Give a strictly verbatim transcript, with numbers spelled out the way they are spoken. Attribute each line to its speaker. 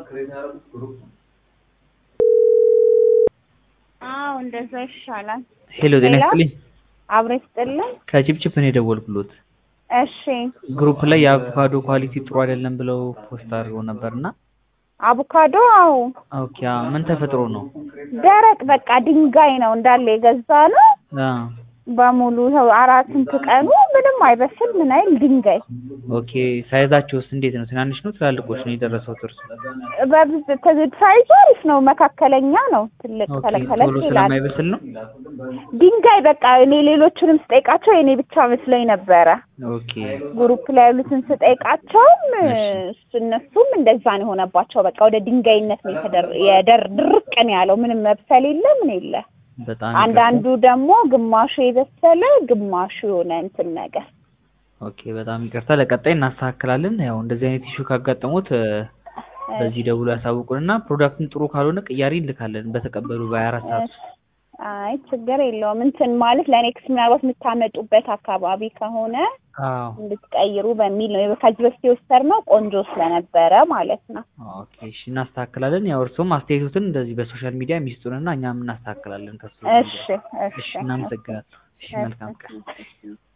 Speaker 1: አዎ እንደዛ ይሻላል።
Speaker 2: ሄሎ ጤና ይስጥልኝ።
Speaker 1: አብሮ ይስጥልኝ።
Speaker 2: ከቺፕቺፕ ነው የደወልኩሎት።
Speaker 1: እሺ
Speaker 2: ግሩፕ ላይ የአቮካዶ ኳሊቲ ጥሩ አይደለም ብለው ፖስት አድርገው ነበርና
Speaker 1: አቮካዶ አዎ
Speaker 2: ኦኬ ምን ተፈጥሮ ነው?
Speaker 1: ደረቅ በቃ ድንጋይ ነው እንዳለ የገዛ ነው
Speaker 2: አ
Speaker 1: በሙሉ አራትንት ቀኑ ምንም አይበስል ምን አይል ድንጋይ።
Speaker 2: ኦኬ ሳይዛቸውስ እንዴት ነው? ትናንሽ ነው ትላልቆች ነው የደረሰው ጥርሱ?
Speaker 1: በብዛት ሳይዙ አሪፍ ነው መካከለኛ ነው ትልቅ ተለከለ
Speaker 2: ቶሎ ስለማይበስል ነው
Speaker 1: ድንጋይ በቃ እኔ ሌሎችንም ስጠይቃቸው የኔ ብቻ መስሎኝ ነበረ።
Speaker 2: ኦኬ
Speaker 1: ግሩፕ ላይ ያሉትን ስጠይቃቸው እነሱም እንደዛ ነው ሆነባቸው በቃ ወደ ድንጋይነት ነው የተደረ የደር ድርቅ ነው ያለው ምንም መብሰል የለም ምን የለ
Speaker 2: በጣም
Speaker 1: አንዳንዱ ደግሞ ግማሹ የበሰለ ግማሹ የሆነ እንትን ነገር።
Speaker 2: ኦኬ በጣም ይቅርታ ለቀጣይ እናስተካክላለን። ያው እንደዚህ አይነት ኢሹ ካጋጠሙት በዚህ ደውሎ ያሳውቁንና ፕሮዳክቱን ጥሩ ካልሆነ ቅያሪ እንልካለን በተቀበሉ በ24 ሰዓት።
Speaker 1: አይ ችግር የለውም እንትን ማለት ለኔክስት ምናልባት የምታመጡበት አካባቢ ከሆነ
Speaker 2: አዎ
Speaker 1: እንድትቀይሩ በሚል ነው ከዚህ በፊት የወሰድነው ቆንጆ ስለነበረ ማለት ነው።
Speaker 2: ኦኬ እሺ እናስተካክላለን። ያው እርሶም አስተያየቱን እንደዚህ በሶሻል ሚዲያ ሚስጡንና እኛም እናስተካክላለን ከሱ።
Speaker 1: እሺ እሺ
Speaker 2: እናመሰግናለን። እሺ መልካም ቀን።